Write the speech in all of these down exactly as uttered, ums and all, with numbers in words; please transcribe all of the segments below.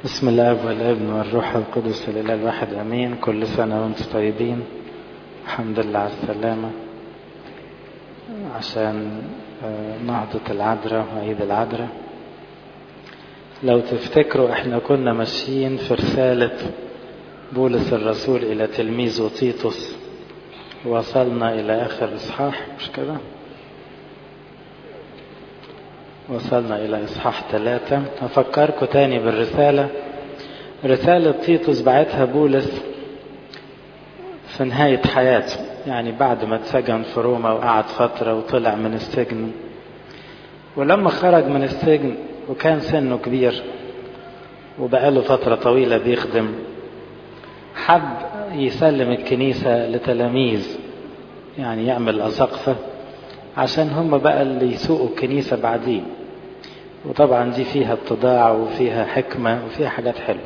بسم الله والابن والروح القدس الإله الواحد أمين. كل سنة وانتم طيبين. الحمد لله على السلامة عشان نهضة العذراء وعيد العذراء. لو تفتكروا احنا كنا ماشيين في رسالة بولس الرسول إلى تلميذه تيتوس، وصلنا إلى آخر إصحاح، مش كده؟ وصلنا إلى إصحاح ثلاثة. هفكركم تاني بالرسالة. رسالة تيتوس بعتها بولس في نهاية حياته، يعني بعد ما اتسجن في روما وقعد فترة وطلع من السجن، ولما خرج من السجن وكان سنه كبير وبقاله فترة طويلة بيخدم، حب يسلم الكنيسة لتلاميذ، يعني يعمل أساقفة عشان هم بقى اللي يسوقوا الكنيسة بعدين. وطبعا دي فيها اتضاع وفيها حكمة وفيها حاجات حلوة.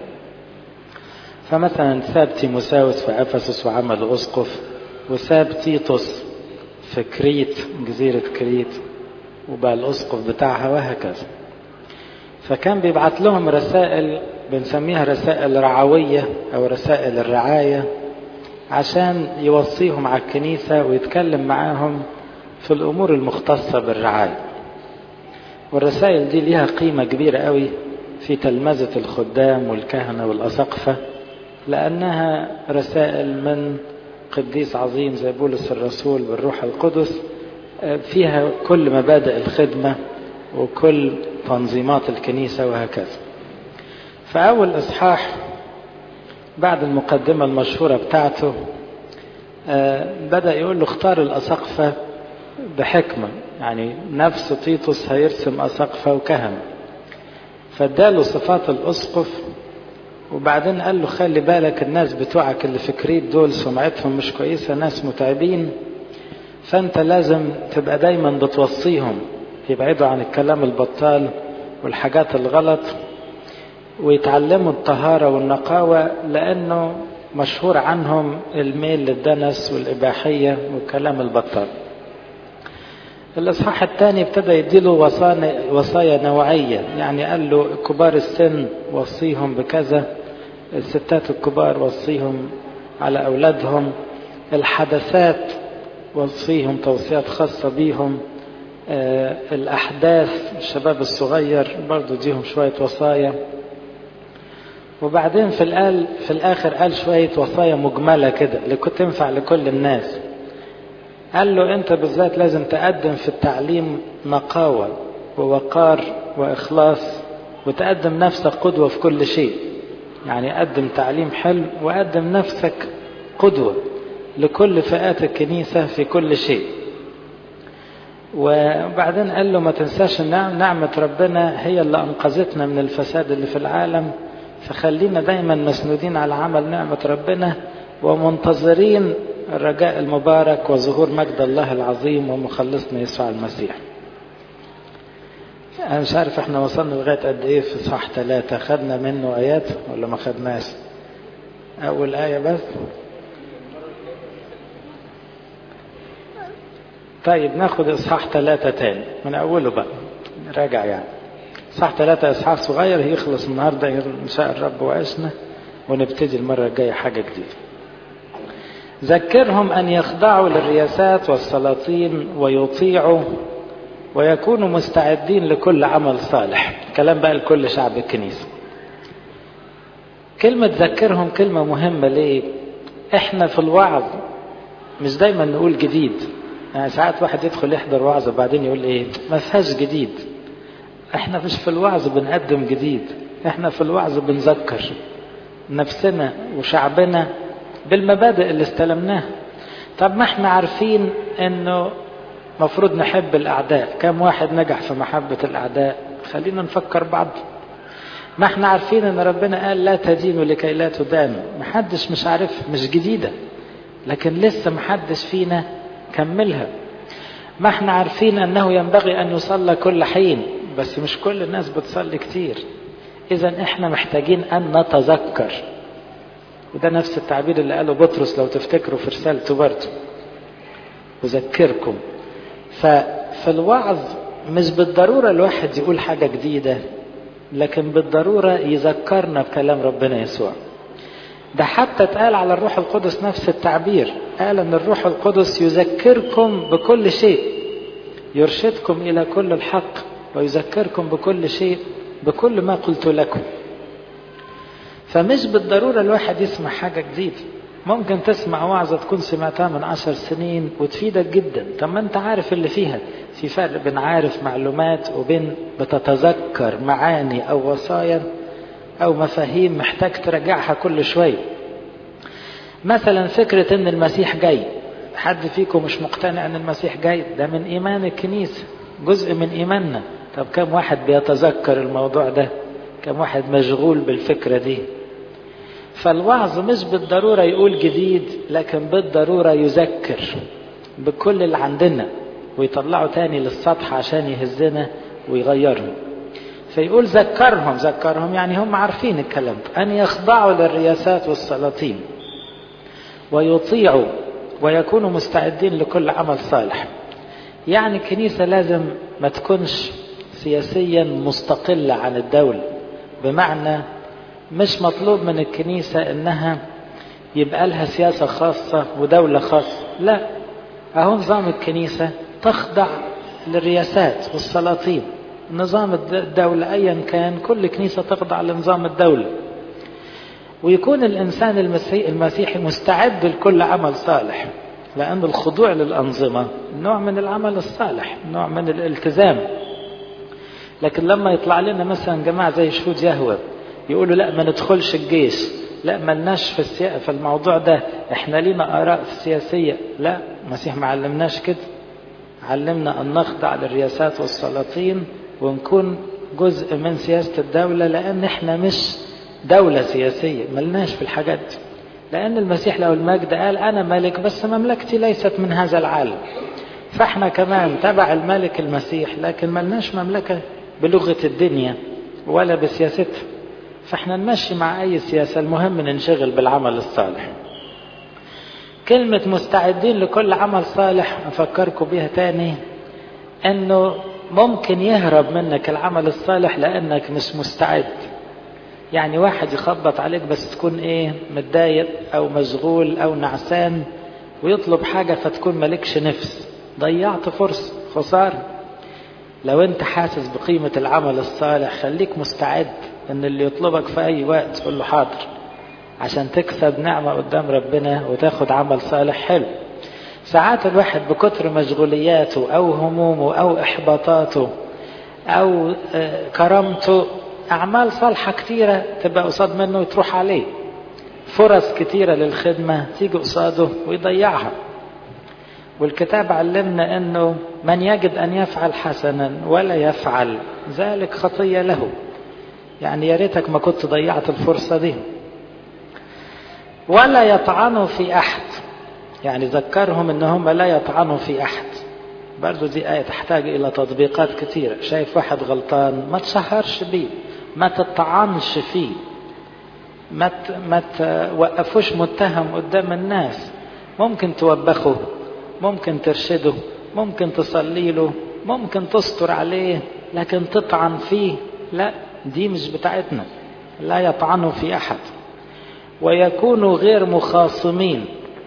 فمثلا ساب تيموساوس في أفسس وعمل أسقف، وساب تيتوس في كريت، جزيرة كريت، وبقى الأسقف بتاعها، وهكذا. فكان بيبعت لهم رسائل بنسميها رسائل رعوية أو رسائل الرعاية، عشان يوصيهم على الكنيسة ويتكلم معاهم في الأمور المختصة بالرعاية. والرسائل دي ليها قيمة كبيرة قوي في تلمذة الخدام والكهنة والأساقفة، لأنها رسائل من قديس عظيم زي بولس الرسول بالروح القدس، فيها كل مبادئ الخدمة وكل تنظيمات الكنيسة وهكذا. فأول إصحاح بعد المقدمة المشهورة بتاعته بدأ يقول له اختار الأساقفة بحكمة، يعني نفس تيتوس هيرسم أساقفة وكهنة، فاداله صفات الأسقف. وبعدين قال له خلي بالك الناس بتوعك اللي في كريت دول سمعتهم مش كويسة، ناس متعبين، فانت لازم تبقى دايما بتوصيهم يبعدوا عن الكلام البطال والحاجات الغلط، ويتعلموا الطهارة والنقاوة، لأنه مشهور عنهم الميل للدنس والإباحية والكلام البطال. الإصحاح الثاني ابتدى يديله وصايا نوعية، يعني قال له كبار السن وصيهم بكذا، الستات الكبار وصيهم على أولادهم، الحدثات وصيهم توصيات خاصة بيهم، آه الأحداث الشباب الصغير برضو ديهم شوية وصايا. وبعدين في الآل في الآخر قال شوية وصايا مجملة كده اللي كنت تنفع لكل الناس. قال له أنت بالذات لازم تقدم في التعليم نقاوة ووقار وإخلاص، وتقدم نفسك قدوة في كل شيء، يعني قدم تعليم حلو وقدم نفسك قدوة لكل فئات الكنيسة في كل شيء. وبعدين قال له ما تنساش نعمة ربنا هي اللي أنقذتنا من الفساد اللي في العالم، فخلينا دايما مسنودين على عمل نعمة ربنا ومنتظرين الرجاء المبارك وظهور مجد الله العظيم ومخلصنا يسوع المسيح. أنا مش عارف احنا وصلنا لغاية قد ايه في صح ثلاثة، خدنا منه آيات ولا ما خدناش؟ أول آية بس. طيب ناخد إصحاح ثلاثة تاني من أوله بقى، راجع يعني. إصحاح ثلاثة إصحاح صغير هيخلص النهاردة إن شاء الرب وعشنا، ونبتدي المرة الجاية حاجة جديدة. ذكرهم أن يخضعوا للرياسات والسلاطين ويطيعوا ويكونوا مستعدين لكل عمل صالح. كلام بقى لكل شعب الكنيسة. كلمة ذكرهم كلمة مهمة. ليه؟ احنا في الوعظ مش دايما نقول جديد، يعني ساعات واحد يدخل يحضر وعظ وبعدين يقول ايه ما فيهاش جديد. احنا مش في الوعظ بنقدم جديد، احنا في الوعظ بنذكر نفسنا وشعبنا بالمبادئ اللي استلمناها. طب ما احنا عارفين انه مفروض نحب الاعداء، كم واحد نجح في محبة الاعداء؟ خلينا نفكر بعض. ما احنا عارفين ان ربنا قال لا تدينوا لكي لا تدانوا، محدش مش عارف، مش جديدة، لكن لسه محدش فينا كملها. ما احنا عارفين انه ينبغي ان يصلى كل حين، بس مش كل الناس بتصلي كتير. اذا احنا محتاجين ان نتذكر، وده نفس التعبير اللي قاله بطرس لو تفتكروا في رسالته برضه، أذكركم. ففي الوعظ مش بالضرورة الواحد يقول حاجة جديدة، لكن بالضرورة يذكرنا بكلام ربنا يسوع. ده حتى اتقال على الروح القدس نفس التعبير، قال ان الروح القدس يذكركم بكل شيء، يرشدكم الى كل الحق ويذكركم بكل شيء بكل ما قلت لكم. فمش بالضرورة الواحد يسمع حاجة جديدة، ممكن تسمع وعظة تكون سمعتها من عشر سنين وتفيدك جدا. طب ما انت عارف اللي فيها. في فرق بين عارف معلومات وبين بتتذكر معاني او وصايا او مفاهيم محتاج تراجعها كل شوية. مثلا فكرة ان المسيح جاي، حد فيكم مش مقتنع ان المسيح جاي؟ ده من ايمان الكنيسة، جزء من ايماننا. طب كم واحد بيتذكر الموضوع ده؟ كم واحد مشغول بالفكرة دي؟ فالوعظ مش بالضرورة يقول جديد، لكن بالضرورة يذكر بكل اللي عندنا ويطلعوا تاني للسطح عشان يهزنا ويغيرهم. فيقول ذكرهم، ذكرهم يعني هم عارفين الكلام ده، أن يخضعوا للرياسات والسلاطين ويطيعوا ويكونوا مستعدين لكل عمل صالح. يعني الكنيسة لازم ما تكونش سياسيا مستقلة عن الدولة، بمعنى مش مطلوب من الكنيسة انها يبقى لها سياسة خاصة ودولة خاصة، لا، اهو نظام الكنيسة تخضع للرياسات والسلاطين. نظام الدولة ايا كان، كل كنيسة تخضع لنظام الدولة، ويكون الانسان المسيحي مستعد لكل عمل صالح، لان الخضوع للانظمة نوع من العمل الصالح، نوع من الالتزام. لكن لما يطلع لنا مثلا جماعة زي شهود يهوه يقولوا لا ما ندخلش الجيش، لا ما لناش في, السي... في الموضوع ده، احنا لينا آراء سياسية، لا، المسيح ما علمناش كده. علمنا أن نخضع للرياسات والسلاطين ونكون جزء من سياسة الدولة، لأن احنا مش دولة سياسية، ما لناش في الحاجات دي. لأن المسيح له المجد قال أنا ملك بس مملكتي ليست من هذا العالم. فاحنا كمان تبع الملك المسيح، لكن ما لناش مملكة بلغة الدنيا ولا بسياستها. فاحنا نمشي مع اي سياسة، المهم ننشغل بالعمل الصالح. كلمة مستعدين لكل عمل صالح افكركم بيها تاني، انه ممكن يهرب منك العمل الصالح لانك مش مستعد. يعني واحد يخبط عليك بس تكون ايه، متضايق او مشغول او نعسان، ويطلب حاجة فتكون مالكش نفس، ضيعت فرصة، خسارة. لو انت حاسس بقيمة العمل الصالح خليك مستعد ان اللي يطلبك في اي وقت تقول له حاضر، عشان تكسب نعمة قدام ربنا وتاخد عمل صالح حلو. ساعات الواحد بكتر مشغولياته او همومه او احباطاته او كرامته، اعمال صالحة كتيرة تبقى قصاد منه وتروح عليه، فرص كتيرة للخدمة تيجي قصاده ويضيعها. والكتاب علمنا انه من يجد ان يفعل حسنا ولا يفعل ذلك خطية له. يعني يا ريتك ما كنت ضيعت الفرصة دي. ولا يطعنوا في احد، يعني ذكرهم انهم لا يطعنوا في احد. برضو دي آية تحتاج الى تطبيقات كتيرة. شايف واحد غلطان ما تشهرش بيه، ما تطعنش فيه، ما ما توقفوش متهم قدام الناس. ممكن توبخه، ممكن ترشده، ممكن تصلي له، ممكن تستر عليه، لكن تطعن فيه لا، دي مش بتاعتنا. لا يطعنوا في أحد. ويكونوا غير مخاصمين.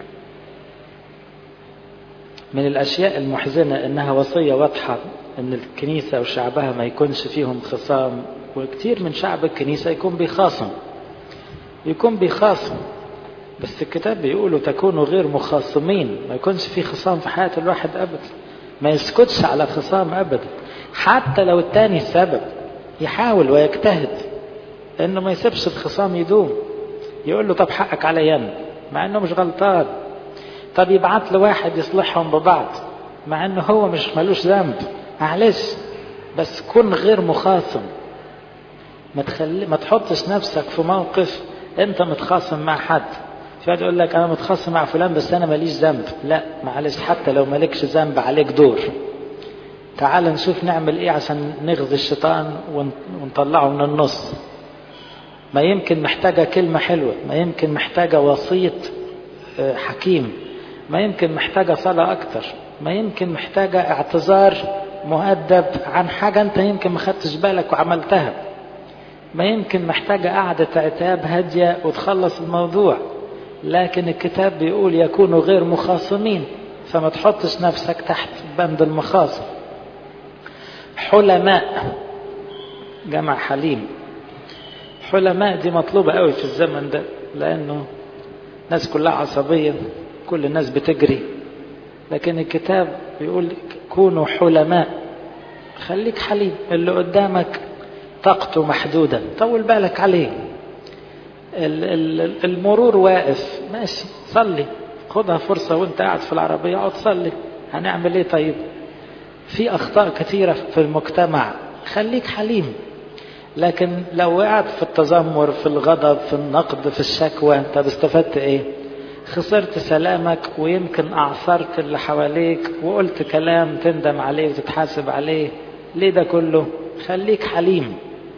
من الأشياء المحزنة إنها وصية واضحة إن الكنيسة وشعبها ما يكونش فيهم خصام، وكتير من شعب الكنيسة يكون بيخاصم يكون بيخاصم بس الكتاب بيقولوا تكونوا غير مخاصمين، ما يكونش في خصام في حياة الواحد أبدا، ما يسكتش على خصام أبدا، حتى لو التاني السبب يحاول ويجتهد إنه ما يسيبش الخصام يدوم. يقول له طب حقك عليا أنا، مع إنه مش غلطان. طب يبعت له واحد يصلحهم ببعض، مع إنه هو مش ملوش ذنب، معلش، بس كن غير مخاصم. ما تخلي ما تحطش نفسك في موقف أنت متخاصم مع حد. في واحد يقول لك أنا متخاصم مع فلان بس أنا ماليش ذنب. لا، معلش، حتى لو مالكش ذنب عليك دور. تعال نشوف نعمل إيه عشان نغذي الشيطان ونطلعه من النص. ما يمكن محتاجة كلمة حلوة، ما يمكن محتاجة وسيط حكيم، ما يمكن محتاجة صلاة أكتر، ما يمكن محتاجة اعتذار مؤدب عن حاجة أنت يمكن ما خدتش بالك وعملتها. ما يمكن محتاجة قعدة عتاب هادية وتخلص الموضوع، لكن الكتاب بيقول يكونوا غير مخاصمين، فما تحطش نفسك تحت بند المخاصم. حلماء جمع حليم. حلماء دي مطلوبة قوي في الزمن ده، لأنه الناس كلها عصبية، كل الناس بتجري، لكن الكتاب بيقول كونوا حلماء. خليك حليم، اللي قدامك طاقته محدودة، طول بالك عليه. المرور واقف، ماشي صلي، خدها فرصة وانت قاعد في العربية اقعد صلي. هنعمل ايه طيب؟ في اخطاء كثيرة في المجتمع، خليك حليم. لكن لو وقعت في التذمر، في الغضب، في النقد، في الشكوى، طب استفدت ايه؟ خسرت سلامك، ويمكن اعثرت اللي حواليك وقلت كلام تندم عليه وتتحاسب عليه. ليه ده كله؟ خليك حليم،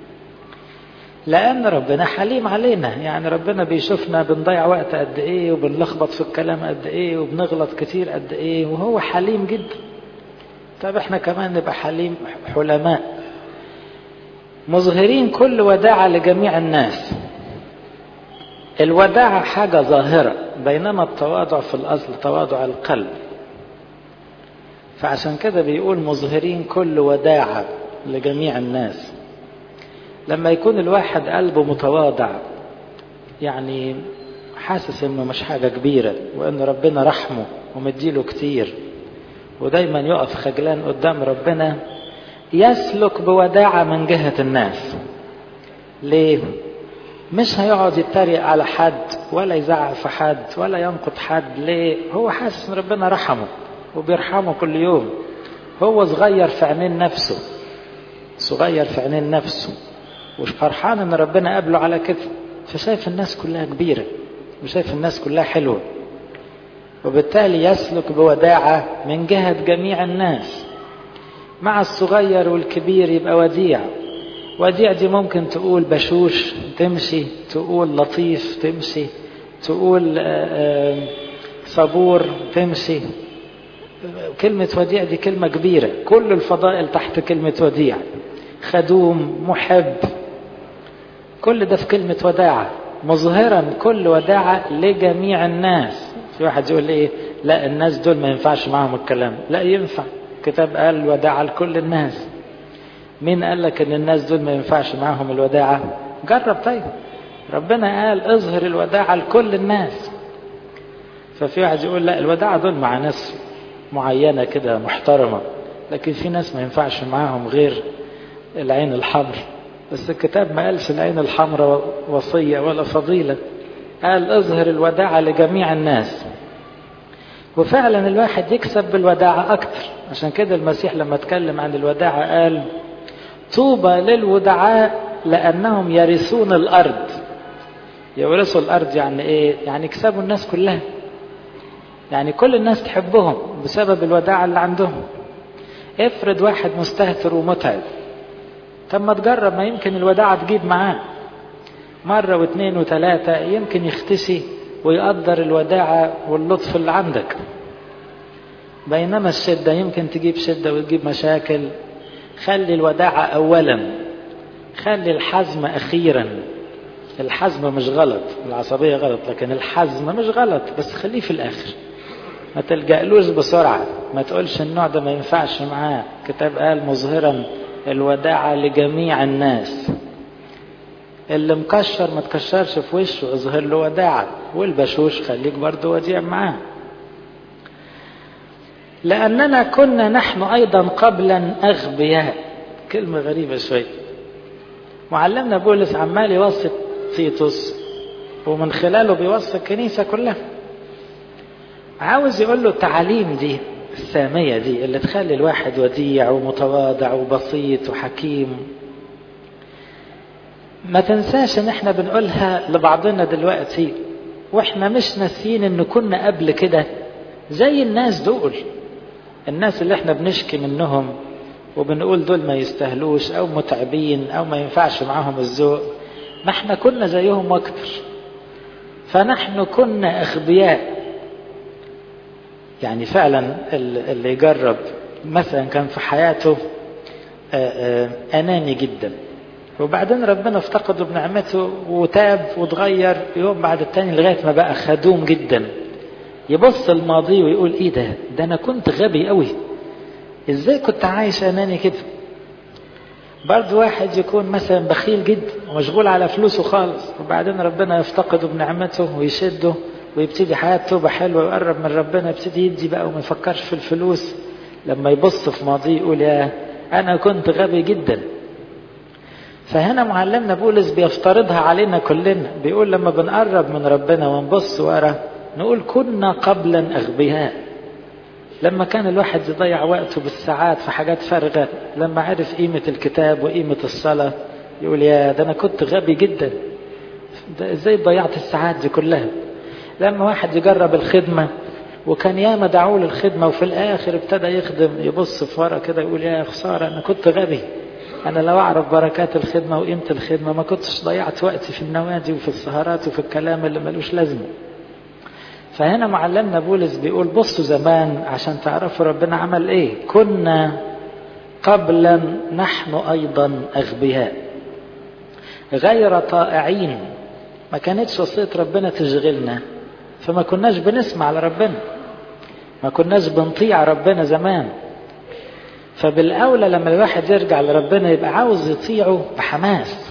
لأن ربنا حليم علينا. يعني ربنا بيشوفنا بنضيع وقت قد إيه، وبنلخبط في الكلام قد إيه، وبنغلط كتير قد إيه، وهو حليم جدا. طب إحنا كمان نبقى حليم، حلماء، مظهرين كل وداعة لجميع الناس. الوداعة حاجة ظاهرة، بينما التواضع في الأصل تواضع القلب. فعشان كده بيقول مظهرين كل وداعة لجميع الناس. لما يكون الواحد قلبه متواضع، يعني حاسس انه مش حاجة كبيرة، وان ربنا رحمه ومديله كتير، ودايما يقف خجلان قدام ربنا، يسلك بوداعة من جهة الناس. ليه؟ مش هيقعد يتريق على حد، ولا يزعق في حد، ولا ينقد حد. ليه؟ هو حاسس ان ربنا رحمه وبيرحمه كل يوم. هو صغير في عينين نفسه، صغير في عينين نفسه، وش فرحان ان ربنا قابله على كده. فشايف الناس كلها كبيرة، وشايف الناس كلها حلوة، وبالتالي يسلك بوداعة من جهة جميع الناس. مع الصغير والكبير يبقى وديع. وديع دي ممكن تقول بشوش تمشي، تقول لطيف تمشي، تقول صبور تمشي. كلمة وديع دي كلمة كبيرة، كل الفضائل تحت كلمة وديع. خدوم، محب، كل ده في كلمة وداعة. مظهرا كل وداعة لجميع الناس. في واحد يقول ايه؟ لا الناس دول ما ينفعش معهم الكلام. لا ينفع، الكتاب قال وداعة لكل الناس. مين قال لك ان الناس دول ما ينفعش معهم الوداعة؟ جرب طيب. ربنا قال اظهر الوداعة لكل الناس. ففي واحد يقول لا الوداعة دول مع ناس معينة كده محترمة، لكن في ناس ما ينفعش معاهم غير العين الحمر. بس الكتاب ما قالش العين الحمراء وصية ولا فضيلة، قال اظهر الوداعة لجميع الناس. وفعلا الواحد يكسب بالوداعة أكتر. عشان كده المسيح لما اتكلم عن الوداعة قال طوبى للودعاء لأنهم يرثون الأرض. يورثوا الأرض يعني إيه؟ يعني يكسبوا الناس كلها، يعني كل الناس تحبهم بسبب الوداعة اللي عندهم. افرض واحد مستهتر ومتعب، طب ما تجرب، ما يمكن الوداعة تجيب معاه مرة واثنين وثلاثة، يمكن يختشي ويقدر الوداعة واللطف اللي عندك. بينما الشدة يمكن تجيب شدة وتجيب مشاكل. خلي الوداعة أولا، خلي الحزم أخيرا. الحزم مش غلط، العصبية غلط، لكن الحزم مش غلط، بس خليه في الآخر. ما تلجألوش بسرعة، ما تقولش النوع ده ما ينفعش معاه. كتاب قال مظهرا الوداعة لجميع الناس. اللي مكشر ما تكشرش في وشه، اظهر له وداعة. والبشوش خليك برضو وديع معاه. لأننا كنا نحن أيضا قبلا أغبياء. كلمة غريبة شوي. معلمنا بولس عمال يوصي تيتوس، ومن خلاله بيوصي الكنيسة كلها. عاوز يقول له التعاليم دي السامية دي اللي تخلي الواحد وديع ومتواضع وبسيط وحكيم، ما تنساش ان احنا بنقولها لبعضنا دلوقتي، واحنا مش ناسيين ان كنا قبل كده زي الناس دول. الناس اللي احنا بنشكي منهم وبنقول دول ما يستاهلوش او متعبين او ما ينفعش معاهم الذوق، ما احنا كنا زيهم اكتر. فنحن كنا اغبياء. يعني فعلا اللي يجرب مثلا كان في حياته اناني جدا، وبعدين ربنا افتقده بنعمته وتاب وتغير يوم بعد التاني لغاية ما بقى خدوم جدا. يبص الماضي ويقول ايه ده ده انا كنت غبي قوي، ازاي كنت عايش اناني كده. برضو واحد يكون مثلا بخيل جدا ومشغول على فلوسه خالص، وبعدين ربنا يفتقده بنعمته ويشده ويبتدي حياته توبة حلوة ويقرب من ربنا، يبتدي يدي بقى وما يفكرش في الفلوس. لما يبص في ماضيه يقول يا انا كنت غبي جدا. فهنا معلمنا بولس بيفترضها علينا كلنا، بيقول لما بنقرب من ربنا ونبص ورا نقول كنا قبلا أغبياء. لما كان الواحد يضيع وقته بالساعات في حاجات فارغة، لما عرف قيمة الكتاب وقيمة الصلاة يقول يا ده أنا كنت غبي جدا، ده ازاي ضيعت الساعات دي كلها. لما واحد يجرب الخدمة وكان ياما دعوه للخدمة وفي الآخر ابتدى يخدم، يبص في ورا كده يقول يا خسارة أنا كنت غبي، أنا لو أعرف بركات الخدمة وقيمة الخدمة ما كنتش ضيعت وقتي في النوادي وفي السهرات وفي الكلام اللي ملوش لازمة. فهنا معلمنا بولس بيقول بصوا زمان عشان تعرفوا ربنا عمل ايه، كنا قبلا نحن ايضا اغبياء غير طائعين. ما كانتش وصية ربنا تشغلنا، فما كناش بنسمع لربنا، ما كناش بنطيع ربنا زمان. فبالاولى لما الواحد يرجع لربنا يبقى عاوز يطيعه بحماس،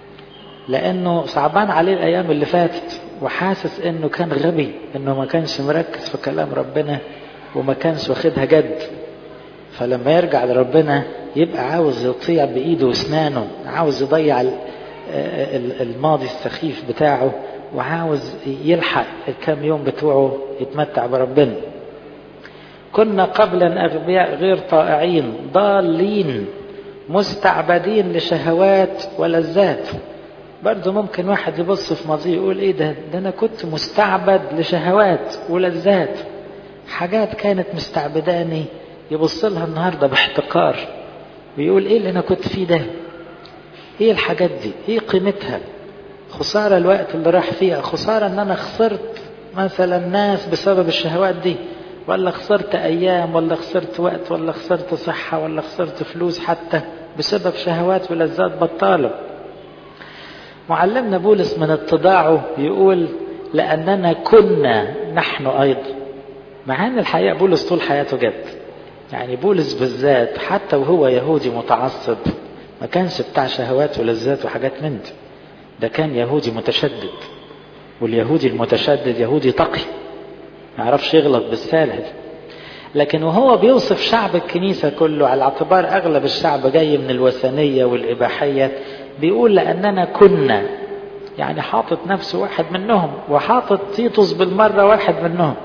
لانه صعبان عليه الايام اللي فاتت وحاسس انه كان غبي، انه ما كانش مركز في كلام ربنا وما كانش واخدها جد. فلما يرجع لربنا يبقى عاوز يطيع بايده واسنانه، عاوز يضيع الماضي السخيف بتاعه وعاوز يلحق الكام يوم بتوعه يتمتع بربنا. كنا قبلا أغبياء غير طائعين ضالين مستعبدين لشهوات ولذات. برضو ممكن واحد يبص في ماضيه يقول ايه ده ده انا كنت مستعبد لشهوات ولذات، حاجات كانت مستعبداني، يبص لها النهاردة باحتقار ويقول ايه اللي انا كنت فيه ده، ايه الحاجات دي، ايه قيمتها، خسارة الوقت اللي راح فيها، خسارة ان انا خسرت مثلا ناس بسبب الشهوات دي، ولا خسرت ايام، ولا خسرت وقت، ولا خسرت صحة، ولا خسرت فلوس حتى بسبب شهوات ولذات بطالة. معلمنا بولس من اتضاعه يقول لأننا كنا نحن أيضا، مع أن الحقيقة بولس طول حياته جد. يعني بولس بالذات حتى وهو يهودي متعصب ما كانش بتاع شهوات ولذات وحاجات من دي، ده كان يهودي متشدد، واليهودي المتشدد يهودي تقي ما يعرفش يغلط بالسهل. لكن وهو بيوصف شعب الكنيسة كله على اعتبار أغلب الشعب جاي من الوثنية والإباحية، بيقول لأننا كنا، يعني حاطط نفسه واحد منهم وحاطط تيتوس بالمرة واحد منهم.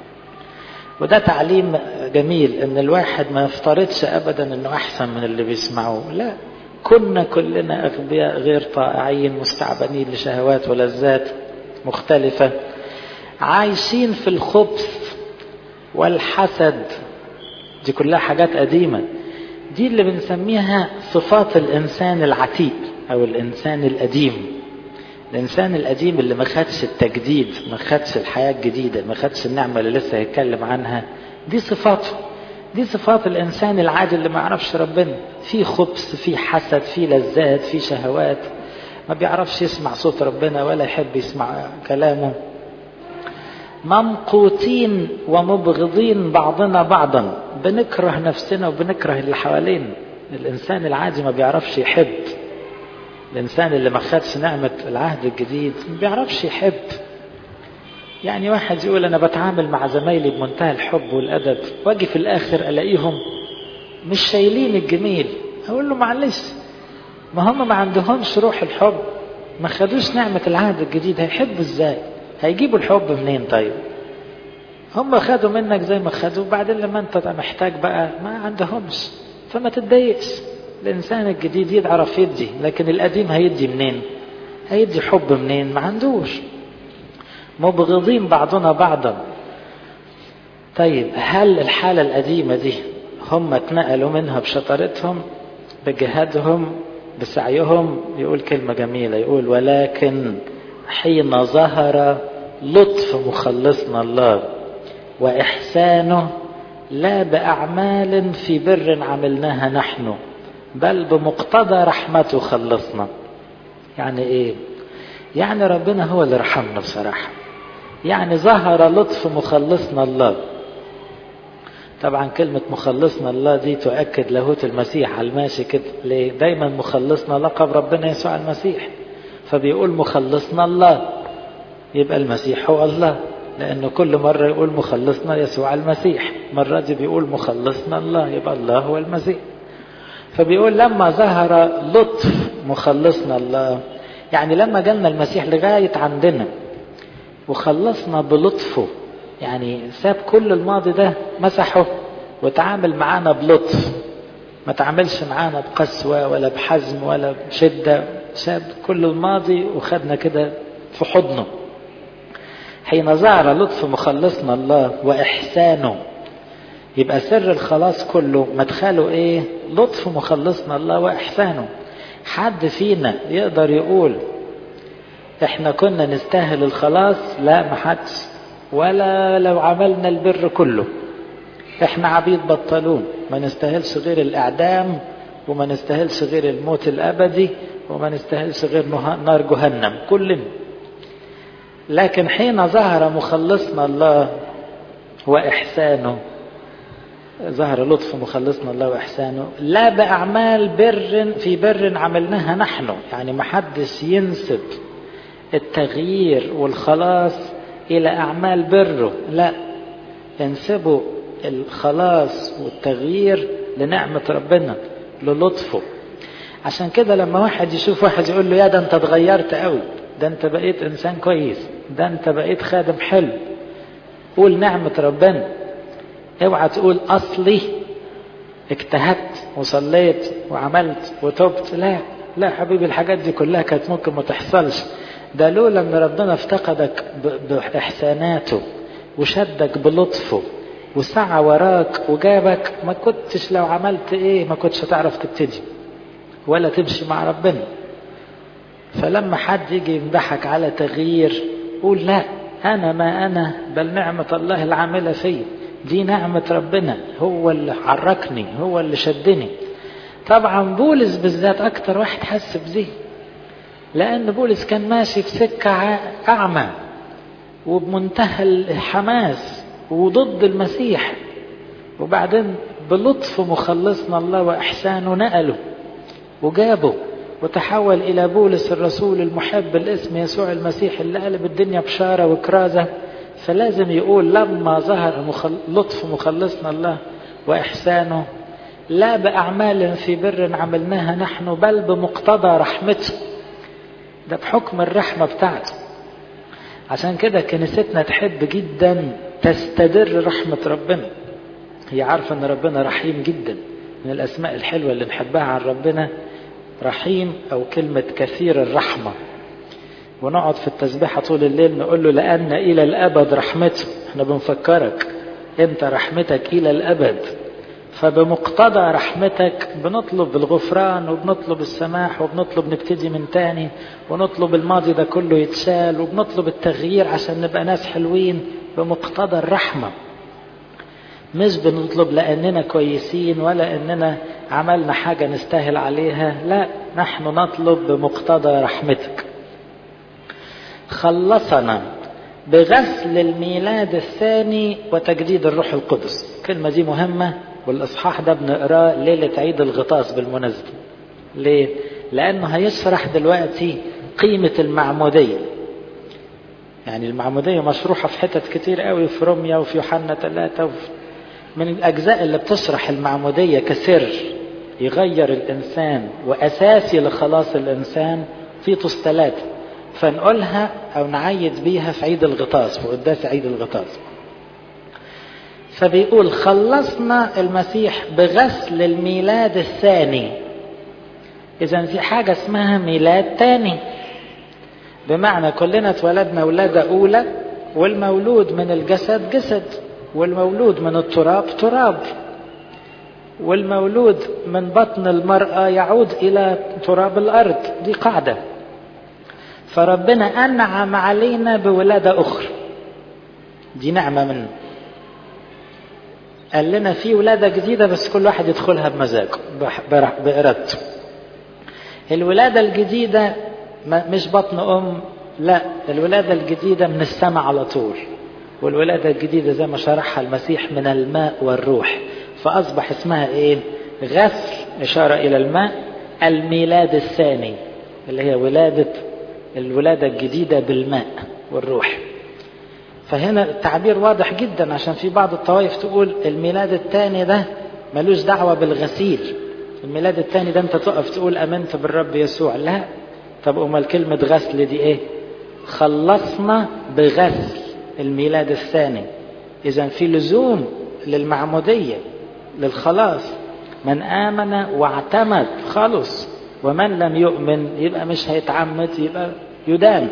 وده تعليم جميل ان الواحد ما يفترضش ابدا انه احسن من اللي بيسمعوه، لا، كنا كلنا اغبياء غير طائعين مستعبدين لشهوات ولذات مختلفة، عايشين في الخبث والحسد. دي كلها حاجات قديمة، دي اللي بنسميها صفات الإنسان العتيق أو الإنسان القديم. الإنسان القديم اللي ما خدش التجديد، ما خدش الحياة الجديدة، ما خدش النعمة اللي لسه هيتكلم عنها، دي صفاته، دي صفات الإنسان العادي اللي ما يعرفش ربنا، في خبث، في حسد، في لذات، في شهوات، ما بيعرفش يسمع صوت ربنا ولا يحب يسمع كلامه. ممقوتين ومبغضين بعضنا بعضا، بنكره نفسنا وبنكره اللي حوالينا. الإنسان العادي ما بيعرفش يحب، الإنسان اللي ما خدش نعمة العهد الجديد ما بيعرفش يحب. يعني واحد يقول أنا بتعامل مع زمايلي بمنتهى الحب والأدب، واجي في الآخر ألاقيهم مش شايلين الجميل، أقول له معلش، ما هم ما عندهمش روح الحب، ما خدوش نعمة العهد الجديد، هيحبوا إزاي؟ هيجيبوا الحب منين؟ طيب هم خدوا منك زي ما خدوا، وبعدين لما انت محتاج بقى ما عندهمش، فما تتضايقش. الانسان الجديد يعرف يدي، لكن القديم هيدي منين؟ هيدي حب منين؟ ما عندوش. مبغضين بعضنا بعضا. طيب هل الحالة القديمة دي هم اتنقلوا منها بشطارتهم، بجهادهم، بسعيهم؟ يقول كلمة جميلة، يقول ولكن حين ظهر لطف مخلصنا الله وإحسانه لا بأعمال في بر عملناها نحن، بل بمقتضى رحمته خلصنا. يعني ايه؟ يعني ربنا هو اللي رحمنا بصراحة. يعني ظهر لطف مخلصنا الله. طبعا كلمة مخلصنا الله دي تؤكد لاهوت المسيح على الماشي كده. ليه؟ دايما مخلصنا لقب ربنا يسوع المسيح، فبيقول مخلصنا الله، يبقى المسيح هو الله، لأنه كل مرة يقول مخلصنا يسوع المسيح، مرة دي بيقول مخلصنا الله، يبقى الله هو المسيح. فبيقول لما ظهر لطف مخلصنا الله، يعني لما جالنا المسيح لغاية عندنا وخلصنا بلطفه، يعني ساب كل الماضي ده مسحه وتعامل معانا بلطف، ما تعاملش معانا بقسوة ولا بحزم ولا بشدة، ساب كل الماضي وخدنا كده في حضنه. حين ظهر لطف مخلصنا الله وإحسانه، يبقى سر الخلاص كله مدخله ايه؟ لطف مخلصنا الله وإحسانه. حد فينا يقدر يقول احنا كنا نستاهل الخلاص؟ لا، محدش. ولا لو عملنا البر كله، احنا عبيد بطلون، ما نستاهلش غير الإعدام، وما نستاهلش غير الموت الأبدي، وما نستاهلش غير نار جهنم كلنا. لكن حين ظهر مخلصنا الله وإحسانه، ظهر لطف مخلصنا الله وإحسانه لا بأعمال بر في بر عملناها نحن، يعني ما حدش ينسب التغيير والخلاص إلى أعمال بره، لا، ينسبوا الخلاص والتغيير لنعمة ربنا، للطفه. عشان كده لما واحد يشوف واحد يقول له يا ده انت اتغيرت قوي، ده انت بقيت انسان كويس، ده انت بقيت خادم حلو، قول نعمة ربنا. اوعى تقول اصلي اجتهدت وصليت وعملت وتوبت. لا لا حبيبي، الحاجات دي كلها كانت ممكن ما تحصلش. ده لولا ان ربنا افتقدك باحساناته وشدك بلطفه وسعى وراك وجابك، ما كنتش لو عملت ايه ما كنتش هتعرف تبتدي ولا تمشي مع ربنا. فلما حد يجي يمدحك على تغيير، قول لا، انا ما انا بل نعمة الله العاملة فيه. دي نعمة ربنا، هو اللي حركني، هو اللي شدني. طبعا بولس بالذات اكتر واحد حس بذي، لان بولس كان ماشي في سكة اعمى وبمنتهى الحماس وضد المسيح، وبعدين بلطف مخلصنا الله وإحسانه نقله وجابه وتحول إلى بولس الرسول المحب الاسم يسوع المسيح اللي قلب الدنيا بشارة وكرازة. فلازم يقول لما ظهر مخل... لطف مخلصنا الله وإحسانه لا بأعمال في بر عملناها نحن، بل بمقتضى رحمته. ده بحكم الرحمة بتاعته. عشان كده كنيستنا تحب جدا تستدر رحمة ربنا. هي عارفة ان ربنا رحيم جدا، من الاسماء الحلوة اللي نحبها عن ربنا رحيم، او كلمة كثير الرحمة. ونقعد في التسبيحة طول الليل نقول له لأن إلى الأبد رحمته. احنا بنفكرك انت رحمتك إلى الأبد، فبمقتضى رحمتك بنطلب الغفران وبنطلب السماح وبنطلب نبتدي من تاني ونطلب الماضي ده كله يتشال وبنطلب التغيير عشان نبقى ناس حلوين بمقتضى الرحمة. مش بنطلب لأننا كويسين ولا أننا عملنا حاجة نستاهل عليها، لا، نحن نطلب بمقتضى رحمتك. خلصنا بغسل الميلاد الثاني وتجديد الروح القدس. الكلمة دي مهمة، والإصحاح ده بنقراه ليلة عيد الغطاس بالمناسبة. ليه؟ لأنه هيشرح دلوقتي قيمة المعمودية. يعني المعمودية مشروحة في حتت كتير قوي، في روميا وفي يوحنا ثلاثة، وفي من الأجزاء اللي بتشرح المعمودية كسر يغير الإنسان وأساسي لخلاص الإنسان تيتوس ثلاثة. فنقولها أو نعيد بيها في عيد الغطاس، في قداس عيد الغطاس. فبيقول خلصنا المسيح بغسل الميلاد الثاني. إذن في حاجة اسمها ميلاد تاني، بمعنى كلنا اتولدنا ولادة أولى، والمولود من الجسد جسد، والمولود من التراب تراب، والمولود من بطن المرأة يعود إلى تراب الأرض. دي قاعدة. فربنا أنعم علينا بولادة أخرى، دي نعمة منه. قال لنا في ولادة جديدة بس كل واحد يدخلها بمزاجه بإرادته. الولادة الجديدة مش بطن أم، لا، الولادة الجديدة من السماء على طول. والولادة الجديدة زي ما شرحها المسيح من الماء والروح، فأصبح اسمها إيه؟ غسل، إشارة إلى الماء، الميلاد الثاني اللي هي ولادة الولادة الجديدة بالماء والروح. فهنا التعبير واضح جدا، عشان في بعض الطوائف تقول الميلاد الثاني ده ملوش دعوة بالغسيل، الميلاد الثاني ده انت تقف تقول امنت بالرب يسوع. لا، طب امال كلمة غسل دي ايه؟ خلصنا بغسل الميلاد الثاني. اذا في لزوم للمعمودية للخلاص، من آمن واعتمد خلص، ومن لم يؤمن يبقى مش هيتعمد، يبقى يدان.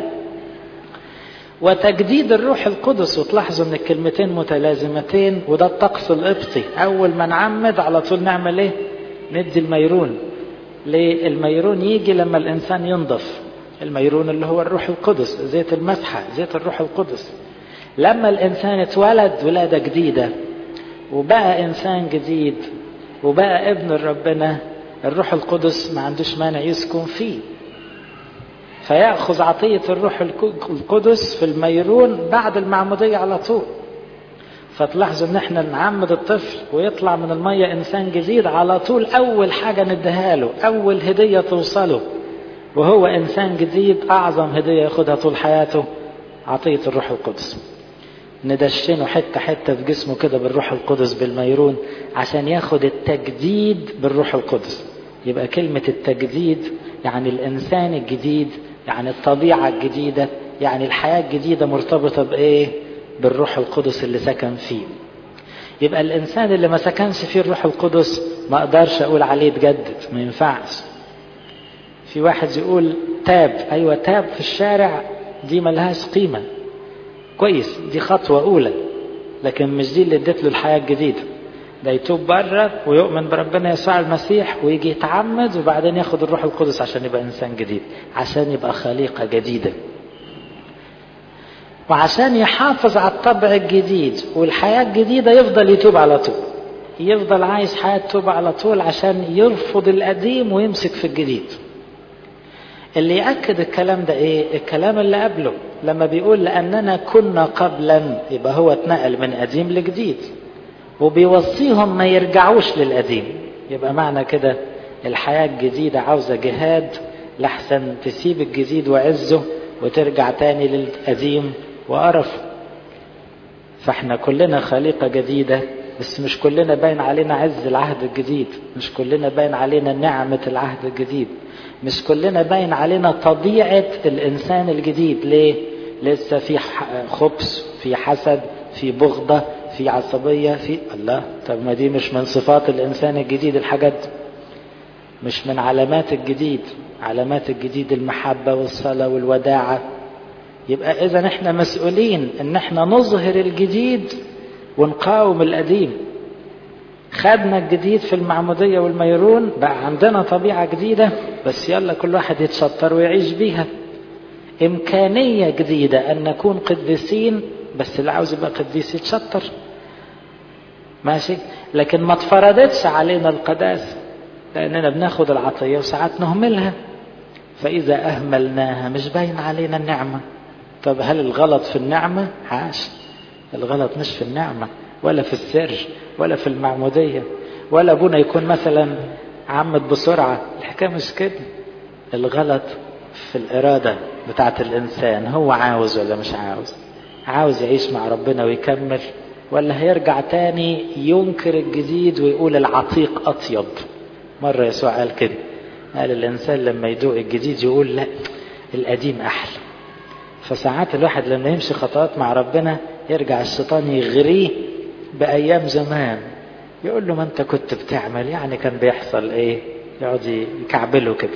وتجديد الروح القدس، وتلاحظوا ان الكلمتين متلازمتين، وده الطقس القبطي. اول ما نعمد على طول نعمل ايه؟ ندي الميرون. ليه الميرون؟ يجي لما الانسان ينضف، الميرون اللي هو الروح القدس، زيت المسحة، زيت الروح القدس. لما الانسان اتولد ولادة جديدة وبقى انسان جديد وبقى ابن ربنا، الروح القدس ما عندوش مانع يسكن فيه، فيأخذ عطية الروح القدس في الميرون بعد المعمودية على طول. فتلاحظوا ان احنا نعمد الطفل ويطلع من المية انسان جديد على طول، اول حاجة نديها له، اول هدية توصله وهو انسان جديد، اعظم هدية ياخدها طول حياته عطية الروح القدس. ندشنه حتة حتة في جسمه كده بالروح القدس بالميرون عشان ياخد التجديد بالروح القدس. يبقى كلمة التجديد يعني الانسان الجديد، يعني الطبيعة الجديدة، يعني الحياة الجديدة مرتبطة بايه؟ بالروح القدس اللي سكن فيه. يبقى الانسان اللي ما سكنش فيه الروح القدس ما اقدرش اقول عليه تجدد، ما ينفعش. في واحد يقول تاب، ايوه تاب في الشارع، دي ملهاش قيمة، كويس، دي خطوة اولى، لكن مش دي اللي ادت له الحياة الجديدة. ده يتوب بره ويؤمن بربنا يسوع المسيح ويجي يتعمد وبعدين ياخد الروح القدس عشان يبقى انسان جديد، عشان يبقى خليقة جديدة، وعشان يحافظ على الطبع الجديد والحياة الجديدة يفضل يتوب على طول، يفضل عايش حياة توبة على طول عشان يرفض القديم ويمسك في الجديد. اللي يأكد الكلام ده ايه؟ الكلام اللي قبله لما بيقول لأننا كنا قبلا، يبقى هو اتنقل من قديم لجديد، وبيوصيهم ما يرجعوش للقديم. يبقى معنى كده الحياة الجديدة عاوزة جهاد لحسن تسيب الجديد وعزه وترجع تاني للقديم وقرفه. فاحنا كلنا خليقة جديدة، بس مش كلنا باين علينا عز العهد الجديد، مش كلنا باين علينا نعمة العهد الجديد، مش كلنا باين علينا طبيعة الإنسان الجديد. ليه؟ لسه في خبث، في حسد، في بغضة، في عصبية، في الله. طب ما دي مش من صفات الإنسان الجديد، الحاجات مش من علامات الجديد. علامات الجديد المحبة والصلاة والوداعة. يبقى إذا احنا مسؤولين ان احنا نظهر الجديد ونقاوم القديم. خدنا الجديد في المعمودية والميرون، بقى عندنا طبيعة جديدة، بس يلا كل واحد يتشطر ويعيش بيها. إمكانية جديدة أن نكون قديسين، بس اللي عاوز يبقى قديس يتشطر، ماشي، لكن ما تفرضتش علينا القداسة، لأننا بناخد العطية وساعات نهملها، فإذا أهملناها مش باين علينا النعمة. طب هل الغلط في النعمة؟ حاش، الغلط مش في النعمة ولا في السر ولا في المعمودية، ولا ابونا يكون مثلا عمد بسرعة، الحكاية مش كده. الغلط في الإرادة بتاعت الإنسان، هو عاوز ولا مش عاوز، عاوز يعيش مع ربنا ويكمل، ولا هيرجع تاني ينكر الجديد ويقول العتيق أطيب. مرة يسوع قال كده، قال الإنسان لما يدوق الجديد يقول لا القديم أحلى. فساعات الواحد لما يمشي خطوات مع ربنا يرجع الشيطان يغريه بأيام زمان، يقول له ما انت كنت بتعمل، يعني كان بيحصل ايه، يقعد يكعبله كده.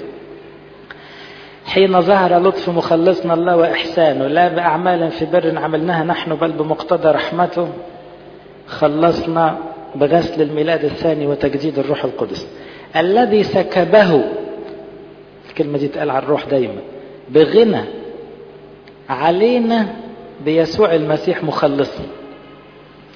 حين ظهر لطف مخلصنا الله وإحسانه لا بأعمال في بر عملناها نحن بل بمقتضى رحمته، خلصنا بغسل الميلاد الثاني وتجديد الروح القدس الذي سكبه، الكلمة دي تقال على الروح دايما، بغنى علينا بيسوع المسيح مخلصنا.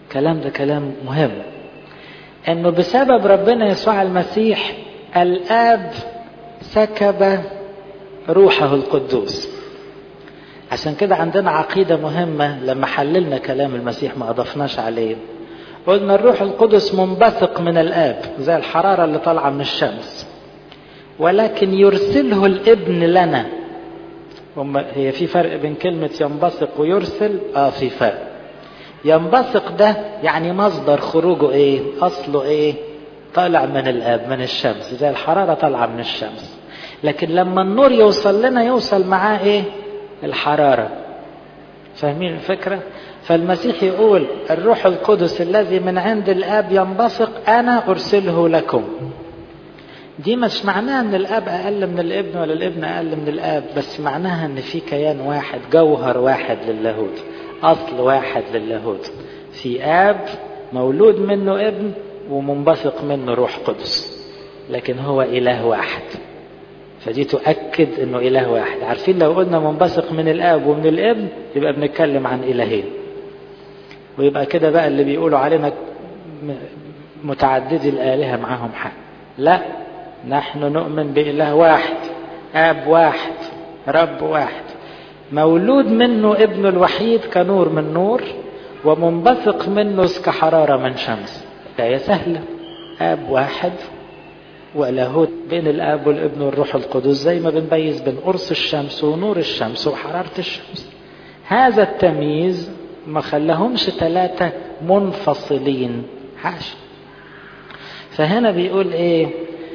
كلام ده كلام مهم، انه بسبب ربنا يسوع المسيح الآب سكب روحه القدوس. عشان كده عندنا عقيدة مهمة لما حللنا كلام المسيح ما أضفناش عليه، قلنا الروح القدس منبثق من الآب زي الحرارة اللي طالعة من الشمس، ولكن يرسله الابن لنا. هي في فرق بين كلمة ينبثق ويرسل؟ آه في فرق. ينبثق ده يعني مصدر خروجه ايه؟ أصله ايه؟ طالع من الآب من الشمس، زي الحرارة طالعة من الشمس. لكن لما النور يوصل لنا يوصل معاه ايه؟ الحرارة. فاهمين الفكرة؟ فالمسيح يقول الروح القدس الذي من عند الآب ينبثق أنا أرسله لكم. دي مش معناها ان الآب أقل من الابن ولا الابن أقل من الآب، بس معناها ان في كيان واحد، جوهر واحد للاهوت، أصل واحد للاهوت، في آب مولود منه ابن ومنبثق منه روح قدس، لكن هو إله واحد. فدي تؤكد انه إله واحد. عارفين لو قلنا منبثق من الآب ومن الابن يبقى بنتكلم عن إلهين، ويبقى كده بقى اللي بيقولوا علينا متعددي الآلهة معاهم حق. لا، نحن نؤمن بإله واحد، آب واحد، رب واحد، مولود منه ابن الوحيد كنور من نور، ومنبثق منه كحرارة من شمس. آية سهلة، آب واحد ولاهوت بين الآب والابن والروح القدس، زي ما بنبيز بين قرص الشمس ونور الشمس وحرارة الشمس. هذا التمييز ما خلاهمش ثلاثة منفصلين، حاشا. فهنا بيقول ايه؟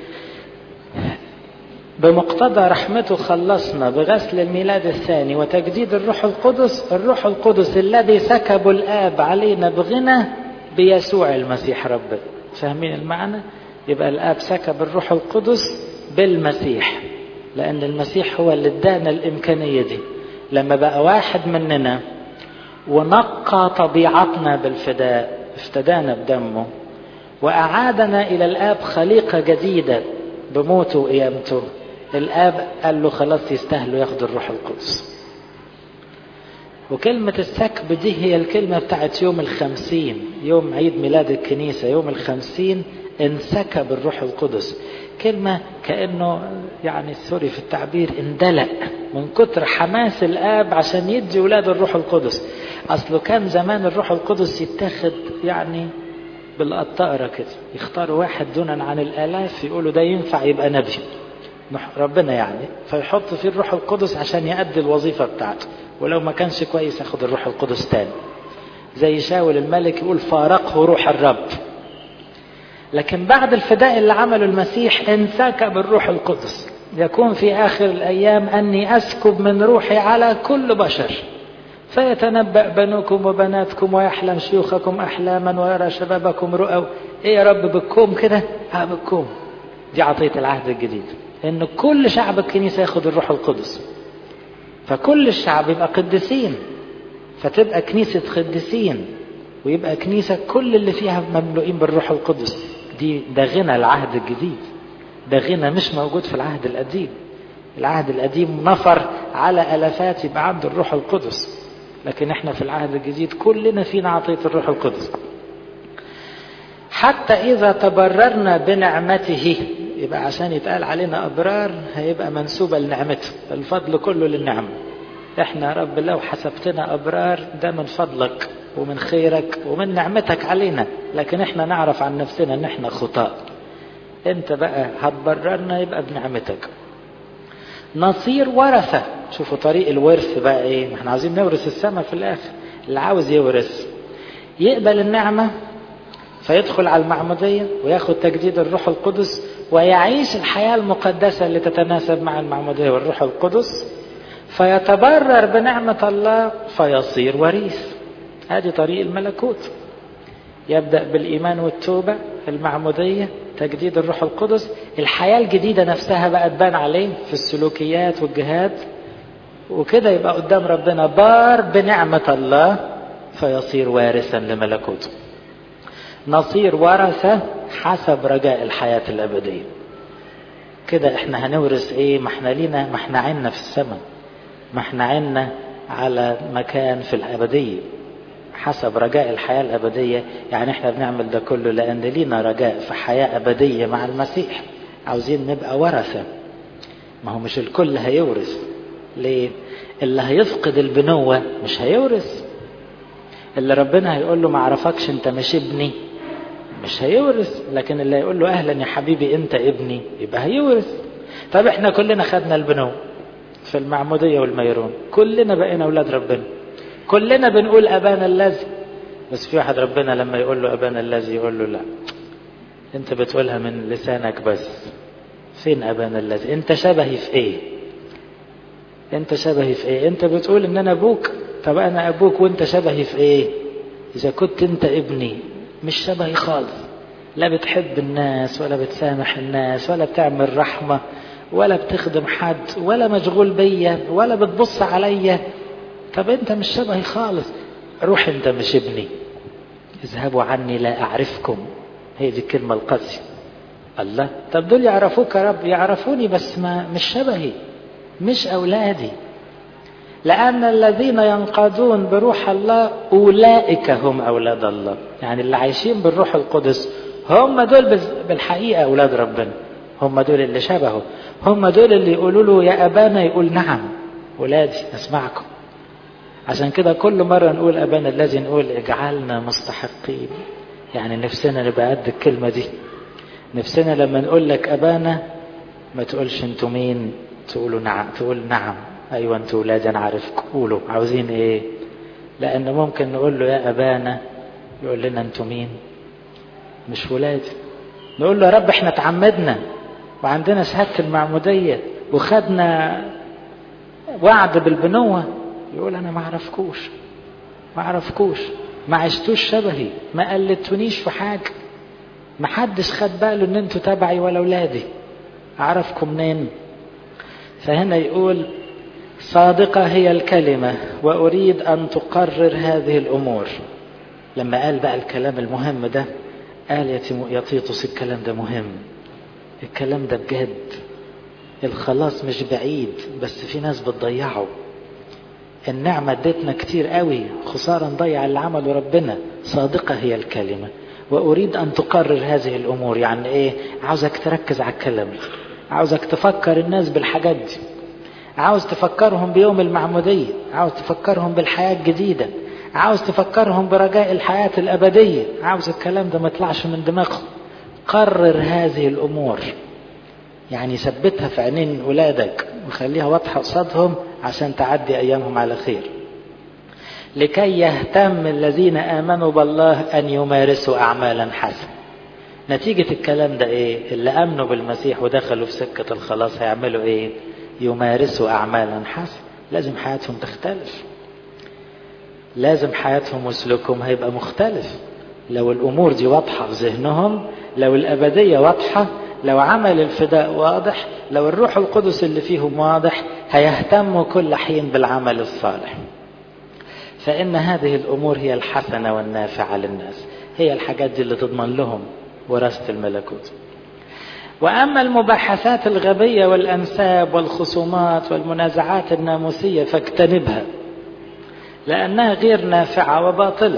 بمقتضى رحمته خلصنا بغسل الميلاد الثاني وتجديد الروح القدس، الروح القدس الذي سكب الآب علينا بغنى بيسوع المسيح ربنا. فاهمين المعنى؟ يبقى الآب سكب الروح القدس بالمسيح، لأن المسيح هو اللي ادانا الإمكانية دي. لما بقى واحد مننا ونقى طبيعتنا بالفداء، افتدانا بدمه وأعادنا إلى الآب خليقة جديدة بموته وقيامته، الآب قال له خلاص يستاهلوا ياخد الروح القدس. وكلمة السكب دي هي الكلمة بتاعت يوم الخمسين، يوم عيد ميلاد الكنيسة، يوم الخمسين انسكب الروح القدس. كلمة كأنه يعني سوري في التعبير اندلق من كتر حماس الآب عشان يدي ولاد الروح القدس. أصله كان زمان الروح القدس يتاخد يعني بالقطارة كده، يختاروا واحد دونا عن الآلاف يقولوا ده ينفع يبقى نبي ربنا يعني، فيحط فيه الروح القدس عشان يؤدي الوظيفة بتاعته، ولو ما كانش كويس ياخد الروح القدس تاني. زي شاول الملك يقول فارقه روح الرب. لكن بعد الفداء اللي عمله المسيح انسكب الروح القدس. يكون في آخر الأيام أني أسكب من روحي على كل بشر، فيتنبأ بنوكم وبناتكم ويحلم شيوخكم أحلاما ويرى شبابكم رؤى. إيه يا رب بالكوم كده؟ ها بالكوم. دي عطية العهد الجديد، إن كل شعب الكنيسة ياخد الروح القدس، فكل الشعب يبقى قديسين، فتبقى كنيسة قديسين، ويبقى كنيسة كل اللي فيها مملوئين بالروح القدس. دي ده غنى العهد الجديد، ده غنى مش موجود في العهد القديم. العهد القديم نفر على ألفات يبقى عنده الروح القدس، لكن احنا في العهد الجديد كلنا فينا عطية الروح القدس. حتى إذا تبررنا بنعمته، يبقى عشان يتقال علينا أبرار هيبقى منسوبة لنعمته، الفضل كله للنعمة. احنا يا رب لو حسبتنا أبرار ده من فضلك ومن خيرك ومن نعمتك علينا، لكن احنا نعرف عن نفسنا ان احنا خطاء. انت بقى هتبررنا يبقى بنعمتك. نصير ورثة. شوفوا طريق الورث بقى ايه، احنا عايزين نورث السماء في الاخر. اللي عاوز يورث يقبل النعمة فيدخل على المعمودية وياخد تجديد الروح القدس ويعيش الحياة المقدسة اللي تتناسب مع المعمودية والروح القدس، فيتبرر بنعمة الله فيصير وريث. هذه طريق الملكوت. يبدأ بالإيمان والتوبة، المعمودية، تجديد الروح القدس، الحياة الجديدة نفسها بقى تبان عليه في السلوكيات والجهاد، وكده يبقى قدام ربنا بار بنعمة الله فيصير وارثا لملكوته. نصير ورثة حسب رجاء الحياة الأبدية. كده احنا هنورث ايه؟ ما احنا لينا، ما احنا عنا في السماء، ما احنا عنا على مكان في الأبدية. حسب رجاء الحياة الأبدية. يعني احنا بنعمل ده كله لأن لينا رجاء في حياة أبدية مع المسيح، عاوزين نبقى ورثة. ما هو مش الكل هيورث. ليه؟ اللي هيفقد البنوة مش هيورث. اللي ربنا هيقول له ما عرفكش انت مش ابني مش هيورث. لكن اللي هيقول له اهلا يا حبيبي انت ابني يبقى هيورث. طب احنا كلنا خدنا البنوة في المعمودية والميرون، كلنا بقينا اولاد ربنا، كلنا بنقول ابانا الذي. بس في واحد ربنا لما يقول له ابانا الذي يقول له لا، انت بتقولها من لسانك بس. فين ابانا الذي؟ انت شبهي في ايه؟ انت شبهي في ايه؟ انت بتقول ان انا ابوك، طب انا ابوك وانت شبهي في ايه؟ اذا كنت انت ابني مش شبهي خالص، لا بتحب الناس ولا بتسامح الناس ولا بتعمل رحمة ولا بتخدم حد ولا مشغول بيا ولا بتبص عليا، طب انت مش شبهي خالص. روح انت مش ابني، اذهبوا عني لا اعرفكم. هي دي الكلمة القاسية. الله، طب دول يعرفوك يا رب، يعرفوني بس ما مش شبهي، مش أولادي. لأن الذين ينقادون بروح الله أولئك هم أولاد الله. يعني اللي عايشين بالروح القدس هم دول بالحقيقة أولاد ربنا، هم دول اللي شبهه، هم دول اللي يقولوا له يا أبانا يقول نعم أولادي أسمعكم. عشان كده كل مرة نقول أبانا الذي نقول اجعلنا مستحقين. يعني نفسنا نبقى قد الكلمة دي. نفسنا لما نقول لك أبانا ما تقولش انتوا مين، تقولوا نعم، تقول نعم ايوه انتوا ولادي انا عارفكم. قولوا عاوزين ايه؟ لان ممكن نقول له يا ابانا يقول لنا انتوا مين؟ مش ولادي. نقول له يا رب احنا اتعمدنا وعندنا شهاده المعموديه وخدنا وعد بالبنوه، يقول انا ما اعرفكوش ما اعرفكوش ما عشتوش شبهي، ما قلدتونيش في حاجه، ما حدش خد باله ان انتوا تبعي ولا ولادي، اعرفكم منين؟ فهنا يقول صادقة هي الكلمة وأريد أن تقرر هذه الأمور. لما قال بقى الكلام المهم ده قال يا تيتوس الكلام ده مهم، الكلام ده بجد، الخلاص مش بعيد بس في ناس بتضيعه. النعمة ادتنا كتير قوي، خسارة نضيع اللي عمله ربنا. صادقة هي الكلمة وأريد أن تقرر هذه الأمور. يعني إيه؟ عاوزك تركز على الكلام، عاوزك تفكر الناس بالحاجات دي، عاوز تفكرهم بيوم المعمودية، عاوز تفكرهم بالحياة الجديدة، عاوز تفكرهم برجاء الحياة الأبدية، عاوز الكلام ده ما يطلعش من دماغهم. قرر هذه الأمور، يعني ثبتها في عينين أولادك وخليها واضحة قصادهم عشان تعدي أيامهم على خير. لكي يهتم الذين آمنوا بالله أن يمارسوا أعمالا حسنة. نتيجة الكلام ده إيه؟ اللي آمنوا بالمسيح ودخلوا في سكة الخلاص هيعملوا إيه؟ يمارسوا أعمالا حسنة. لازم حياتهم تختلف، لازم حياتهم وسلوكهم هيبقى مختلف. لو الأمور دي واضحة في ذهنهم، لو الأبدية واضحة، لو عمل الفداء واضح، لو الروح القدس اللي فيهم واضح، هيهتموا كل حين بالعمل الصالح. فإن هذه الأمور هي الحسنة والنافعة للناس، هي الحاجات دي اللي تضمن لهم وراثة الملكوت. وأما المباحثات الغبية والأنساب والخصومات والمنازعات الناموسية فاجتنبها لأنها غير نافعة وباطلة.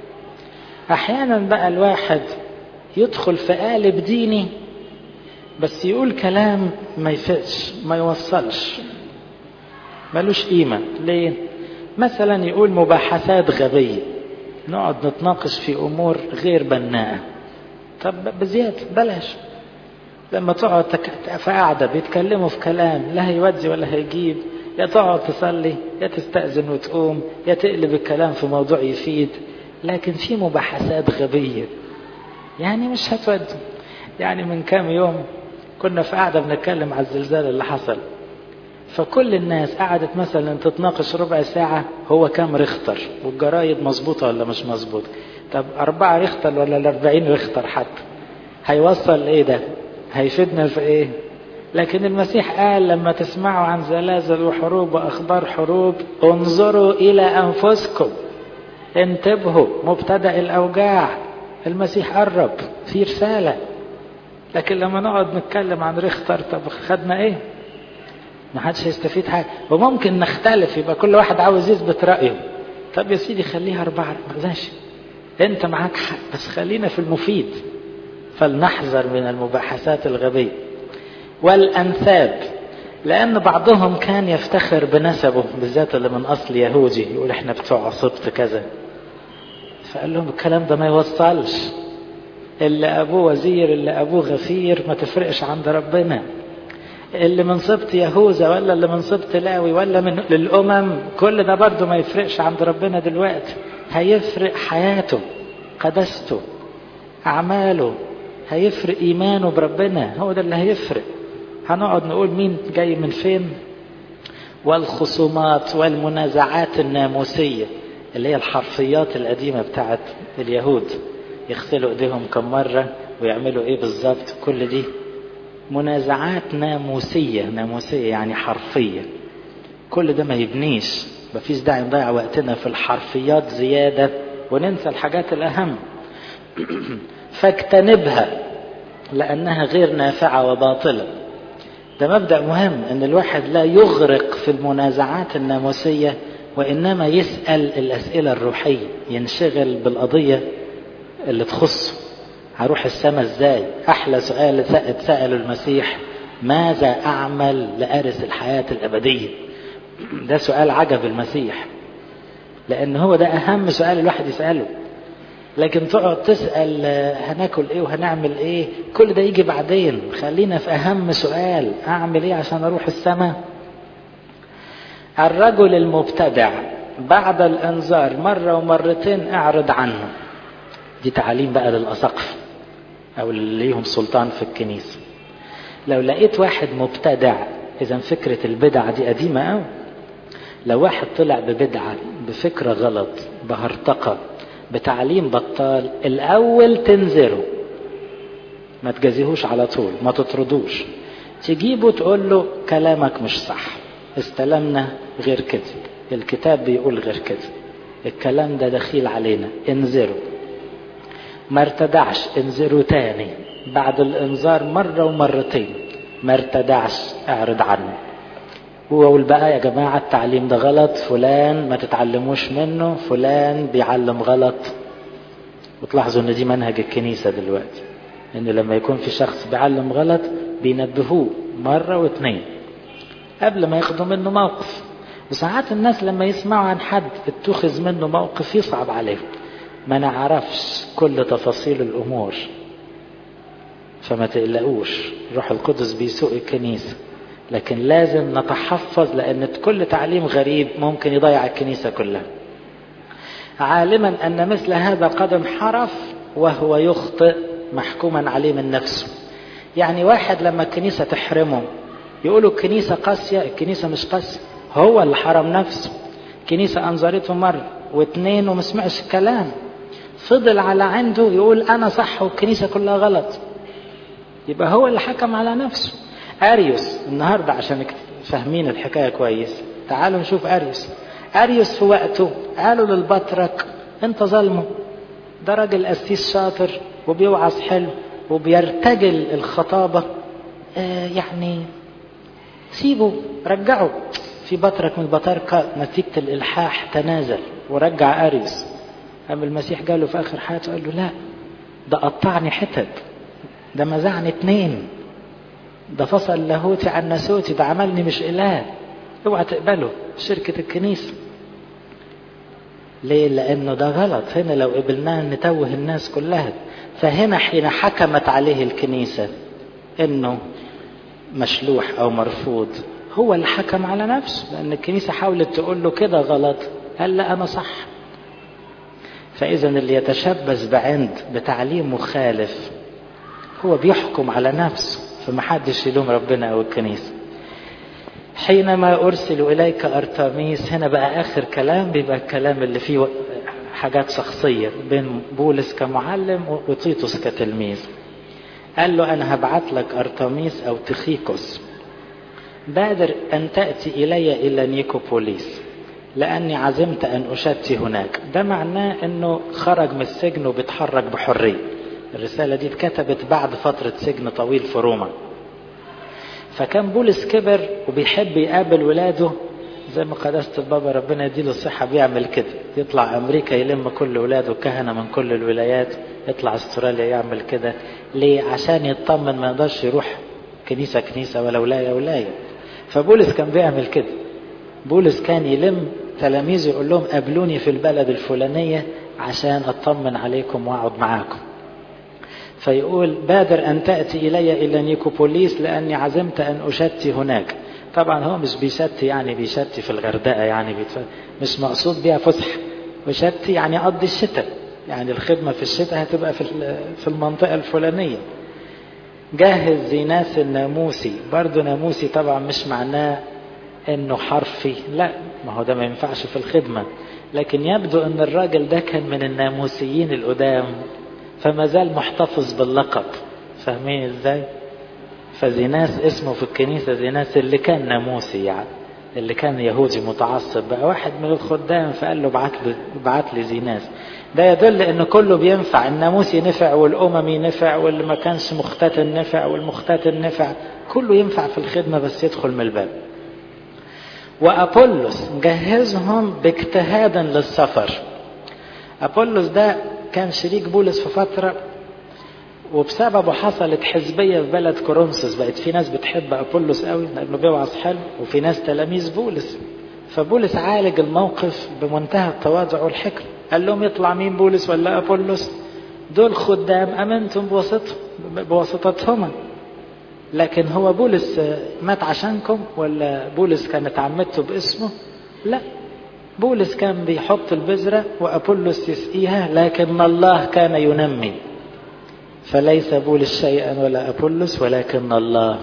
أحيانا بقى الواحد يدخل في قالب ديني بس يقول كلام ما يفيدش ما يوصلش، ملوش قيمة. ليه؟ مثلا يقول مباحثات غبية، نقعد نتناقش في أمور غير بناءة. طب بزيادة بلاش. لما تقعد في قاعدة بيتكلموا في كلام لا هيودي ولا هيجيب، يا تقعد تصلي يا تستأذن وتقوم يا تقلب الكلام في موضوع يفيد. لكن في مباحثات غبية يعني مش هتودي. يعني من كام يوم كنا في قاعدة بنتكلم على الزلزال اللي حصل، فكل الناس قعدت مثلا تتناقش ربع ساعة هو كام ريختر والجرايد مظبوطة ولا مش مظبوطة. طب أربعة ريختر ولا الأربعين ريختر حتى هيوصل ايه ده؟ هيفيدنا في ايه؟ لكن المسيح قال لما تسمعوا عن زلازل وحروب وأخبار حروب انظروا إلى أنفسكم، انتبهوا مبتدأ الأوجاع. المسيح قرب في رسالة. لكن لما نقعد نتكلم عن ريختر طب خدنا ايه؟ ما حدش هيستفيد حاجة. وممكن نختلف، يبقى كل واحد عاوز يثبت رأيه، طب يا سيدي خليها أربعة، ماشي أنت معاك حق، بس خلينا في المفيد. فلنحذر من المباحثات الغبية. والأنساب، لأن بعضهم كان يفتخر بنسبه، بالذات اللي من أصل يهودي، يقول إحنا بتوع سبط كذا. فقال لهم الكلام ده ما يوصلش، اللي أبوه وزير اللي أبوه غفير ما تفرقش عند ربنا. اللي من سبط يهوذا ولا اللي من سبط لاوي ولا من للأمم، كل ده برضه ما يفرقش عند ربنا دلوقتي. هيفرق حياته، قدسته، أعماله، هيفرق إيمانه بربنا، هو ده اللي هيفرق. هنقعد نقول مين جاي من فين. والخصومات والمنازعات الناموسية اللي هي الحرفيات القديمة بتاعت اليهود، يغسلوا ايديهم كم مرة ويعملوا ايه بالظبط، كل دي منازعات ناموسية. ناموسية يعني حرفية. كل ده ما يبنيش، مفيش داعي نضيع وقتنا في الحرفيات زيادة وننسى الحاجات الأهم. فاجتنبها لأنها غير نافعة وباطلة. ده مبدأ مهم، ان الواحد لا يغرق في المنازعات الناموسية، وإنما يسأل الأسئلة الروحية، ينشغل بالقضية اللي تخصه. هروح السماء ازاي؟ أحلى سؤال سأله المسيح، ماذا أعمل لأرث الحياة الأبدية؟ ده سؤال عجب المسيح، لأن هو ده أهم سؤال الواحد يسأله. لكن تقعد تسأل هناكل ايه وهنعمل ايه، كل ده يجي بعدين. خلينا في أهم سؤال، أعمل ايه عشان أروح السماء؟ الرجل المبتدع بعد الانذار مرة ومرتين اعرض عنه. دي تعاليم بقى للأساقفة او اللي ليهم سلطان في الكنيسة. لو لقيت واحد مبتدع، اذا فكرة البدع دي قديمة أوي. لو واحد طلع ببدعة، بفكرة غلط، بهرطقة، بتعليم بطال، الاول تنذره، ما تجازيهوش على طول، ما تطردوش، تجيبه تقول له كلامك مش صح، استلمنا غير كده، الكتاب بيقول غير كده، الكلام ده دخيل علينا، انذره. ما ارتدعش، انذره تاني بعد الانذار مرة ومرتين. ما ارتدعش، اعرض عنه وقول بقى يا جماعة التعليم ده غلط، فلان ما تتعلموش منه، فلان بيعلم غلط. وتلاحظوا ان دي منهج الكنيسة دلوقتي، ان لما يكون في شخص بيعلم غلط بينبهوه مرة واثنين قبل ما ياخدوا منه موقف. وساعات الناس لما يسمعوا عن حد اتخذ منه موقف يصعب عليهم، ما نعرفش كل تفاصيل الامور، فما تقلقوش، روح القدس بيسوق الكنيسة. لكن لازم نتحفظ، لأن كل تعليم غريب ممكن يضيع الكنيسة كلها. عالما أن مثل هذا قد انحرف وهو يخطئ، محكوما عليه من نفسه. يعني واحد لما الكنيسة تحرمه يقولوا الكنيسة قاسية، الكنيسة مش قاسية، هو اللي حرم نفسه. الكنيسة أنظرته مرة واثنين وما سمعش الكلام، فضل على عنده يقول أنا صح والكنيسة كلها غلط، يبقى هو اللي حكم على نفسه. أريوس النهاردة عشان فاهمين الحكاية كويس، تعالوا نشوف أريوس. أريوس في وقته قالوا للبطرك انت ظلمه، ده راجل قسيس شاطر وبيوعظ حلو وبيرتجل الخطابة، آه يعني سيبه رجعه. في بطرك من البطاركة نتيجة الإلحاح تنازل ورجع أريوس. أما المسيح قاله في آخر حياته قال له لا، ده قطعني حتت، ده مزعني اتنين، ده فصل لاهوتي عن ناسوتي، ده عملني مش إله، اوعى تقبله شركة الكنيسة. ليه؟ لأنه ده غلط. هنا لو قبلناه نتوه الناس كلها. فهنا حين حكمت عليه الكنيسة إنه مشلوح أو مرفوض، هو اللي حكم على نفسه، لأن الكنيسة حاولت تقول له كده غلط، قال لا أنا صح. فإذا اللي يتشبث بعند بتعليم مخالف هو بيحكم على نفسه، فمحدش يلوم ربنا أو الكنيسة. حينما أرسل إليك أرتميس، هنا بقى آخر كلام، بيبقى الكلام اللي فيه حاجات شخصية بين بولس كمعلم وتيتوس كتلميذ. قال له أنا هبعت لك أرتميس أو تخيكوس، بادر أن تأتي إلي إلى نيكوبوليس لأني عزمت أن أشتي هناك. ده معناه أنه خرج من السجن وبيتحرك بحرية. الرسالة دي اتكتبت بعد فترة سجن طويل في روما. فكان بولس كبر وبيحب يقابل ولاده زي ما قداسة البابا ربنا يديله الصحة بيعمل كده، يطلع أمريكا يلم كل ولاده كهنة من كل الولايات، يطلع استراليا يعمل كده. ليه؟ عشان يطمن ما يقدرش يروح كنيسة كنيسة ولا ولاية ولاية. فبولس كان بيعمل كده، بولس كان يلم تلاميذه يقول لهم قابلوني في البلد الفلانية عشان أطمن عليكم وأقعد معاكم. فيقول بادر أن تأتي إلي إلى نيكوبوليس لأني عزمت أن أشتي هناك. طبعا هو مش بيشتي يعني بيشتي في الغردقة، يعني مش مقصود بيها فسح، وشتي يعني قضي الشتاء، يعني الخدمة في الشتاء هتبقى في المنطقة الفلانية. جهز زيناس الناموسي، برضو ناموسي طبعا مش معناه انه حرفي، لا، ما هو ده ما ينفعش في الخدمة، لكن يبدو ان الراجل ده كان من الناموسيين القدام فما زال محتفظ باللقب. فاهمين ازاي؟ فزيناس اسمه في الكنيسة زيناس اللي كان ناموسي، يعني اللي كان يهودي متعصب، بقى واحد من الخدام فقال له بعت له بعت لي زيناس. ده يدل ان كله بينفع، الناموسي نفع والاممي نفع واللي ما كانش مختتن نفع والمختتن نفع، كله ينفع في الخدمة بس يدخل من الباب. وأبولس جهزهم باجتهادا للسفر. أبولس ده كان شريك بولس في فترة، وبسببه حصلت حزبية في بلد كورنثوس، بقت في ناس بتحب أبولس قوي لأنه بيوعظ حلو، وفي ناس تلاميذ بولس. فبولس عالج الموقف بمنتهى التواضع والحكم، قال لهم يطلع مين، بولس ولا أبولس؟ دول خدام أمنتم بواسطتهم بواسطتهما، لكن هو بولس مات عشانكم ولا بولس كانت عمته باسمه؟ لا، بولس كان بيحط البذرة وأبولس يسقيها، لكن الله كان ينمي. فليس بولس شيئا ولا أبولس ولكن الله.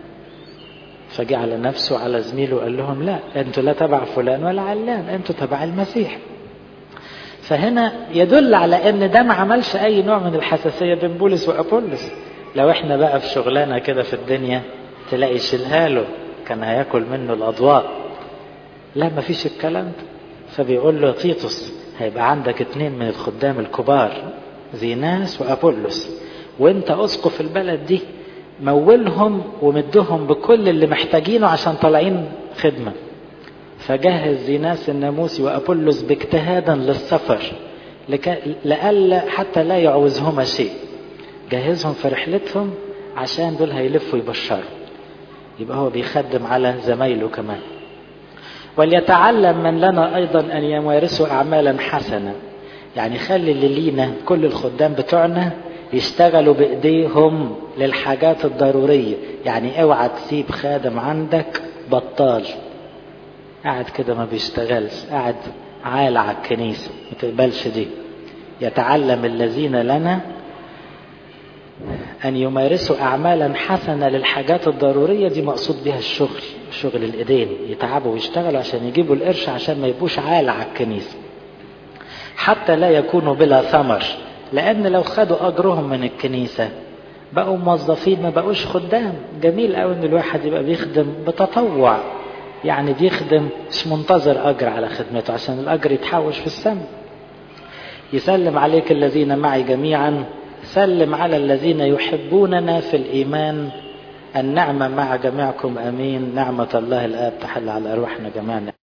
فجعل نفسه على زميله وقال لهم لا، أنتوا لا تبع فلان ولا علان، أنتوا تبع المسيح. فهنا يدل على أن ده ما عملش أي نوع من الحساسية بين بولس وأبولس. لو احنا بقى في شغلانة كده في الدنيا تلاقي شيلها له كان هياكل منه الأضواء، لا، ما فيش الكلام ده. فبيقول له تيتوس هيبقى عندك اتنين من الخدام الكبار، زيناس وأبولس، وانت أسقف البلد دي، مولهم ومدهم بكل اللي محتاجينه عشان طالعين خدمة. فجهز زيناس الناموسي وأبولس باجتهادا للسفر لألا حتى لا يعوزهما شيء، جهزهم في رحلتهم عشان دول هيلفوا يبشروا، يبقى هو بيخدم على زمايله كمان. وليتعلم من لنا أيضا أن يمارسوا أعمالا حسنة، يعني خلي اللي لينا كل الخدام بتوعنا يشتغلوا بإيديهم للحاجات الضرورية. يعني اوعى تسيب خادم عندك بطال قاعد كده ما بيشتغلش، قاعد عال على الكنيسة، ما تقبلش دي. يتعلم الذين لنا أن يمارسوا أعمالا حسنة للحاجات الضرورية، دي مقصود بها الشغل، شغل الإيدين، يتعبوا ويشتغلوا عشان يجيبوا القرش عشان ما يبقوش عال على الكنيسة، حتى لا يكونوا بلا ثمر. لأن لو خدوا أجرهم من الكنيسة بقوا موظفين، ما بقوش خدام. جميل قوي إن الواحد يبقى بيخدم بتطوع، يعني بيخدم مش منتظر أجر على خدمته عشان الأجر يتحوش في السماء. يسلم عليك الذين معي جميعا، سلم على الذين يحبوننا في الإيمان، النعمة مع جميعكم، أمين. نعمة الله الآب تحل على أرواحنا جميعا.